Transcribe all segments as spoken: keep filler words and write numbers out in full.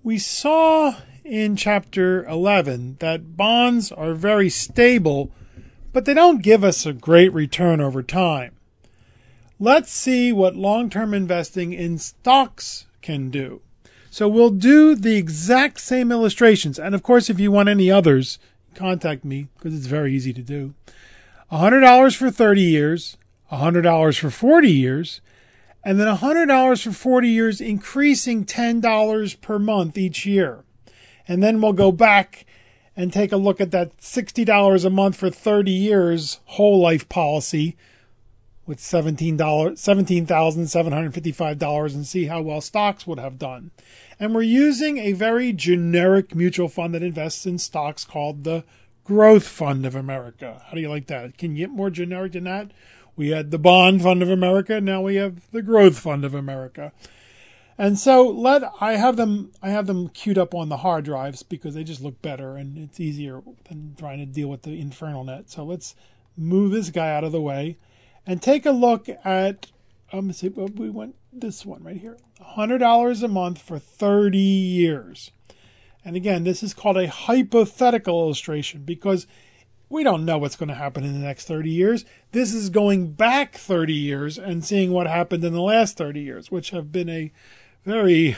We saw in chapter eleven that bonds are very stable, but they don't give us a great return over time. Let's see what long-term investing in stocks can do. So we'll do the exact same illustrations. And of course, if you want any others, contact me because it's very easy to do. one hundred dollars for thirty years, one hundred dollars for forty years, and then one hundred dollars for forty years, increasing ten dollars per month each year. And then we'll go back and take a look at that sixty dollars a month for thirty years whole life policy with seventeen thousand seven hundred fifty-five dollars and see how well stocks would have done. And we're using a very generic mutual fund that invests in stocks called the Growth Fund of America. How do you like that? Can you get more generic than that? We had the Bond Fund of America. Now we have the Growth Fund of America. And so let I have them I have them queued up on the hard drives because they just look better and it's easier than trying to deal with the infernal net. So let's move this guy out of the way and take a look at um see we went this one right here. one hundred dollars a month for thirty years. And again, this is called a hypothetical illustration because we don't know what's going to happen in the next thirty years. This is going back thirty years and seeing what happened in the last thirty years, which have been a very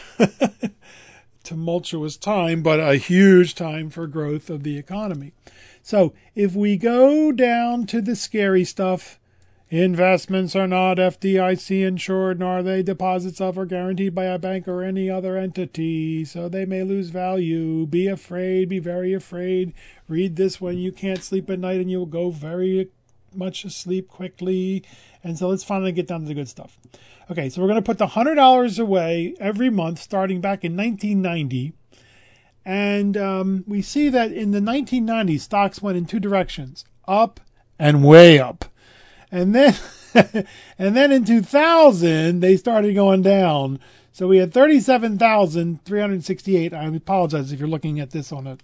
tumultuous time, but a huge time for growth of the economy. So if we go down to the scary stuff, investments are not F D I C insured, nor are they deposits of or guaranteed by a bank or any other entity, so they may lose value. Be afraid, be very afraid. Read this when you can't sleep at night and you'll go very much asleep quickly. And so let's finally get down to the good stuff. Okay, so we're going to put the one hundred dollars away every month starting back in nineteen ninety. And um, we see that in the nineteen nineties, stocks went in two directions, up and way up. And then and then in two thousand, they started going down. So we had thirty-seven thousand three hundred sixty-eight. I apologize if you're looking at this on a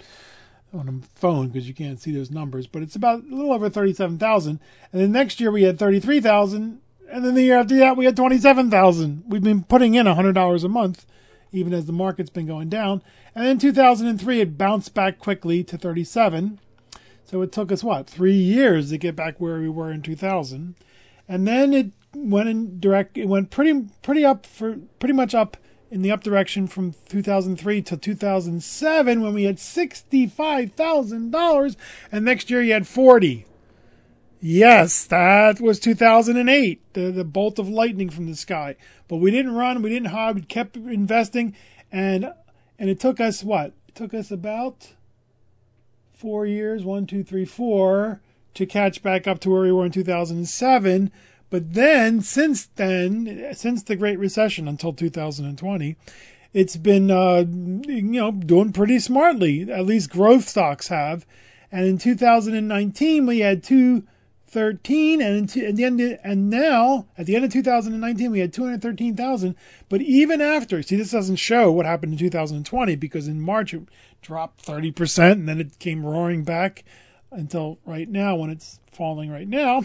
on a phone because you can't see those numbers, but it's about a little over thirty-seven thousand. And then next year we had thirty-three thousand. And then the year after that we had twenty-seven thousand. We've been putting in one hundred dollars a month, even as the market's been going down. And then in two thousand three, it bounced back quickly to thirty-seven. So it took us, what, three years to get back where we were in two thousand. And then it went in direct, it went pretty pretty up, for pretty much up in the up direction from two thousand three to two thousand seven when we had sixty-five thousand dollars. And next year you had forty. Yes, that was two thousand eight, the, the bolt of lightning from the sky. But we didn't run, we didn't hide, we kept investing. And and it took us, what? It took us about four years, one, two, three, four, to catch back up to where we were in two thousand seven. But then, since then, since the Great Recession until two thousand twenty, it's been, uh, you know, doing pretty smartly. At least growth stocks have. And in two thousand nineteen, we had two thirteen, and at the end, and now at the end of two thousand nineteen, we had two hundred thirteen thousand. But even after, see, this doesn't show what happened in two thousand twenty because in March it dropped thirty percent, and then it came roaring back until right now when it's falling right now.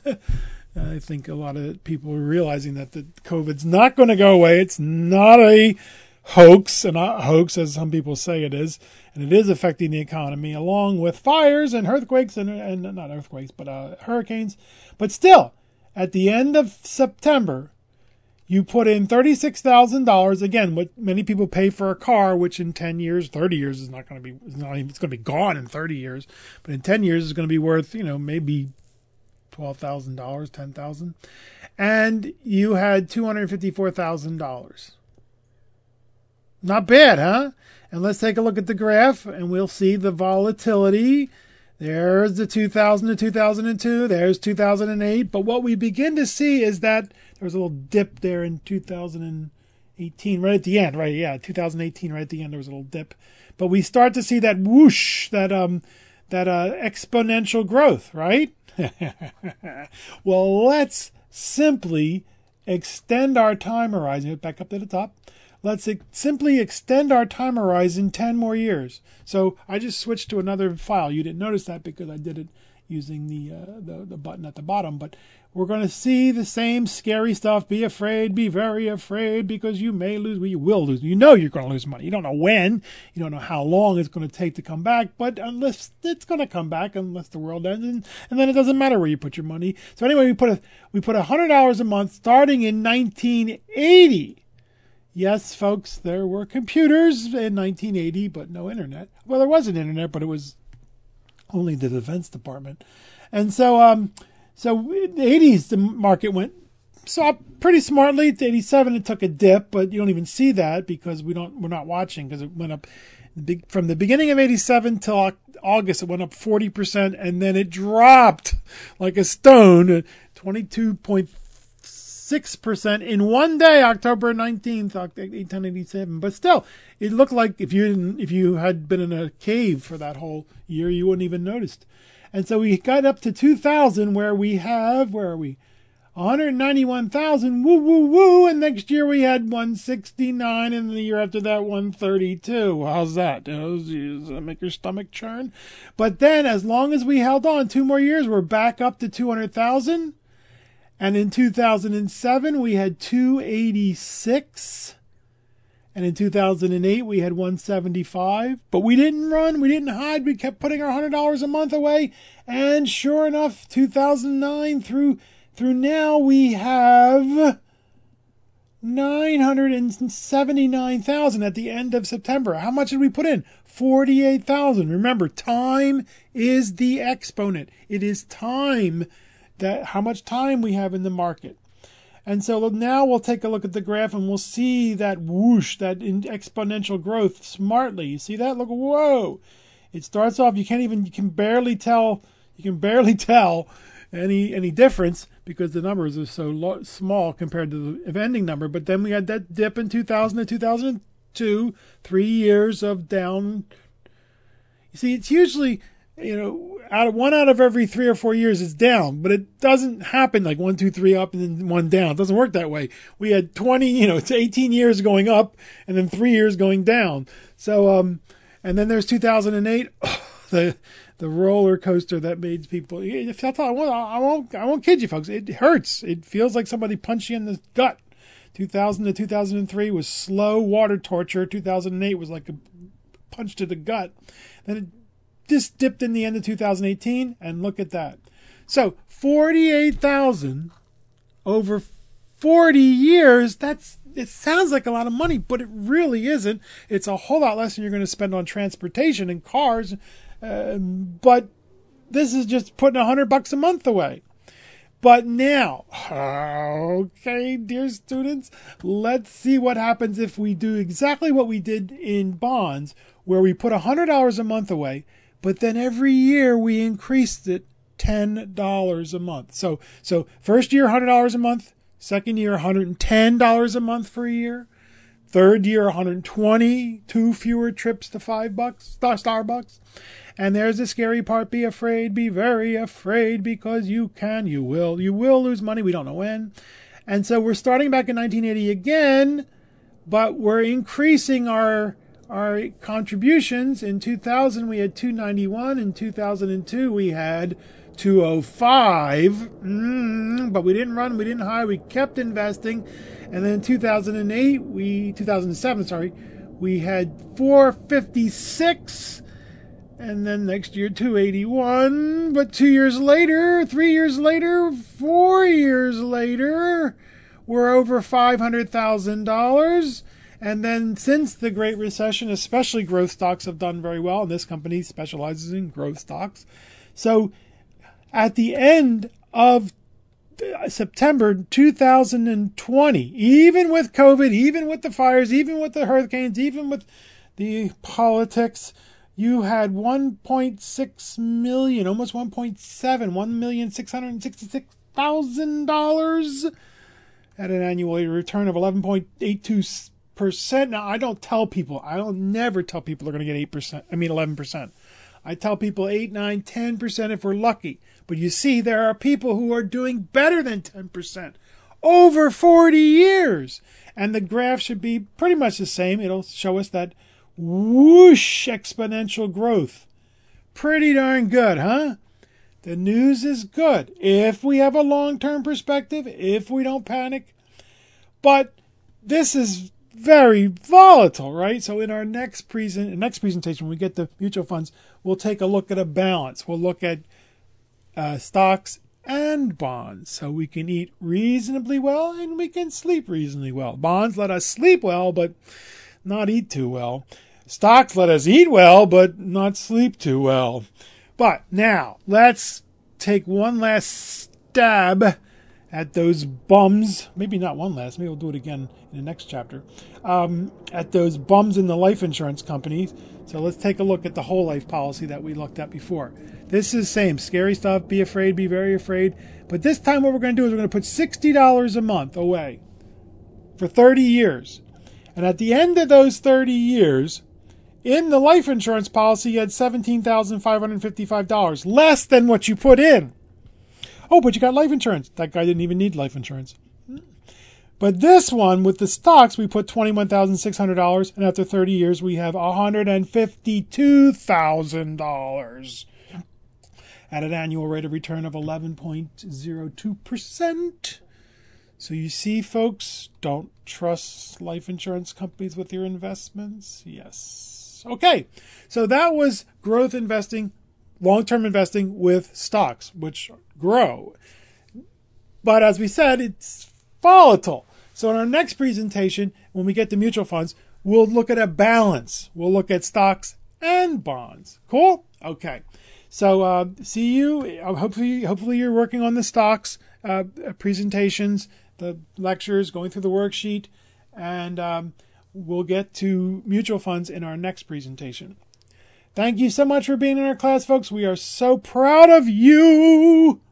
I think a lot of people are realizing that the COVID's not going to go away. It's not a hoax, and not a hoax as some people say it is, and it is affecting the economy along with fires and earthquakes and, and not earthquakes, but uh, hurricanes. But still, at the end of September, you put in thirty-six thousand dollars, again, what many people pay for a car, which in ten years, thirty years is not going to be, it's, not even, it's going to be gone in thirty years, but in ten years is going to be worth, you know, maybe twelve thousand dollars, ten thousand dollars. And you had two hundred fifty-four thousand dollars. Not bad, huh? And let's take a look at the graph and we'll see the volatility. There's the two thousand to two thousand two. There's two thousand eight. But what we begin to see is that there was a little dip there in two thousand eighteen, right at the end, right? Yeah, two thousand eighteen, right at the end, there was a little dip. But we start to see that whoosh, that um, that uh, exponential growth, right? Well, let's simply extend our time horizon. Back up to the top. Let's ex- simply extend our time horizon ten more years. So I just switched to another file. You didn't notice that because I did it using the, uh, the the button at the bottom. But we're going to see the same scary stuff. Be afraid, be very afraid, because you may lose, well, you will lose. You know you're going to lose money. You don't know when. You don't know how long it's going to take to come back. But unless it's going to come back, unless the world ends, and, and then it doesn't matter where you put your money. So anyway, we put a we put one hundred dollars a month starting in nineteen eighty. Yes, folks, there were computers in nineteen eighty, but no internet. Well, there was an internet, but it was only the Defense Department. And so, um, so in the eighties, the market went saw pretty smartly. To eighty-seven, it took a dip, but you don't even see that because we don't we're not watching, because it went up big, from the beginning of eighty-seven till August. It went up forty percent, and then it dropped like a stone, twenty-two point six percent in one day, October nineteenth, eighteen eighty-seven. But still, it looked like if you didn't, if you had been in a cave for that whole year, you wouldn't even noticed. And so we got up to two thousand, where we have, where are we? one hundred ninety-one thousand, woo, woo, woo. And next year we had one hundred sixty-nine, and the year after that, one hundred thirty-two. How's that? Does that make your stomach churn? But then, as long as we held on two more years, we're back up to two hundred thousand. And in two thousand seven, we had two hundred eighty-six. And in two thousand eight, we had one hundred seventy-five. But we didn't run. We didn't hide. We kept putting our one hundred dollars a month away. And sure enough, two thousand nine through, through now, we have nine hundred seventy-nine thousand at the end of September. How much did we put in? forty-eight thousand. Remember, time is the exponent. It is time. That how much time we have in the market. And so now we'll take a look at the graph and we'll see that whoosh, that exponential growth smartly. You see that? Look, whoa. It starts off, you can't even, you can barely tell, you can barely tell any any difference because the numbers are so low, small compared to the ending number. But then we had that dip in two thousand to two thousand two, three years of down. You see, it's usually, you know, out of one out of every three or four years is down, but it doesn't happen like one, two, three up and then one down. It doesn't work that way. We had twenty, you know, it's eighteen years going up and then three years going down. So, um, and then there's two thousand eight, the the roller coaster that made people. If that's all, I won't, I won't, I won't kid you, folks. It hurts. It feels like somebody punched you in the gut. two thousand to two thousand three was slow water torture. two thousand eight was like a punch to the gut. Then it just dipped in the end of two thousand eighteen, and look at that. So forty-eight thousand over forty years, that's, it sounds like a lot of money, but it really isn't. It's a whole lot less than you're going to spend on transportation and cars. Uh, but this is just putting a hundred bucks a month away. But now, okay, dear students, let's see what happens if we do exactly what we did in bonds, where we put a hundred dollars a month away, but then every year we increased it ten dollars a month. So, so first year, one hundred dollars a month. Second year, one hundred ten dollars a month for a year. Third year, one hundred twenty, two fewer trips to five bucks, star Starbucks. And there's the scary part. Be afraid, be very afraid, because you can, you will, you will lose money. We don't know when. And so we're starting back in nineteen eighty again, but we're increasing our our contributions. In two thousand, we had two hundred ninety-one. In two thousand two, we had two hundred five. Mm, but we didn't run, we didn't hide, we kept investing. And then in two thousand eight, we, two thousand seven, sorry, we had four hundred fifty-six. And then next year, two hundred eighty-one. But two years later, three years later, four years later, we're over five hundred thousand dollars. And then since the Great Recession, especially growth stocks have done very well. And this company specializes in growth stocks. So at the end of September two thousand twenty, even with COVID, even with the fires, even with the hurricanes, even with the politics, you had one point six million, almost one point seven, one million six hundred sixty-six thousand dollars at an annual return of eleven point eight two percent. Now, I don't tell people, I don't never tell people they're going to get eight percent, I mean eleven percent. I tell people eight, nine, ten percent if we're lucky. But you see, there are people who are doing better than ten percent over forty years. And the graph should be pretty much the same. It'll show us that whoosh exponential growth. Pretty darn good, huh? The news is good if we have a long-term perspective, if we don't panic. But this is very volatile, right? So in our next present next presentation, when we get the mutual funds, we'll take a look at a balance. We'll look at uh, stocks and bonds, so we can eat reasonably well and we can sleep reasonably well. Bonds let us sleep well, but not eat too well. Stocks let us eat well, but not sleep too well. But now, let's take one last stab at those bums. Maybe not one last, maybe we'll do it again in the next chapter. Um, at those bums in the life insurance companies. So let's take a look at the whole life policy that we looked at before. This is the same, scary stuff, be afraid, be very afraid. But this time what we're going to do is we're going to put sixty dollars a month away for thirty years. And at the end of those thirty years, in the life insurance policy, you had seventeen thousand five hundred fifty-five dollars, less than what you put in. Oh, but you got life insurance. That guy didn't even need life insurance. But this one, with the stocks, we put twenty-one thousand six hundred dollars, and after thirty years, we have one hundred fifty-two thousand dollars at an annual rate of return of eleven point zero two percent. So you see, folks, don't trust life insurance companies with your investments. Yes. Okay, so that was growth investing, long-term investing with stocks, which grow. But as we said, it's volatile. So in our next presentation, when we get to mutual funds, we'll look at a balance. We'll look at stocks and bonds. Cool? Okay. So uh, see you. Hopefully, hopefully you're working on the stocks uh, presentations, the lectures, going through the worksheet, and um, we'll get to mutual funds in our next presentation. Thank you so much for being in our class, folks. We are so proud of you.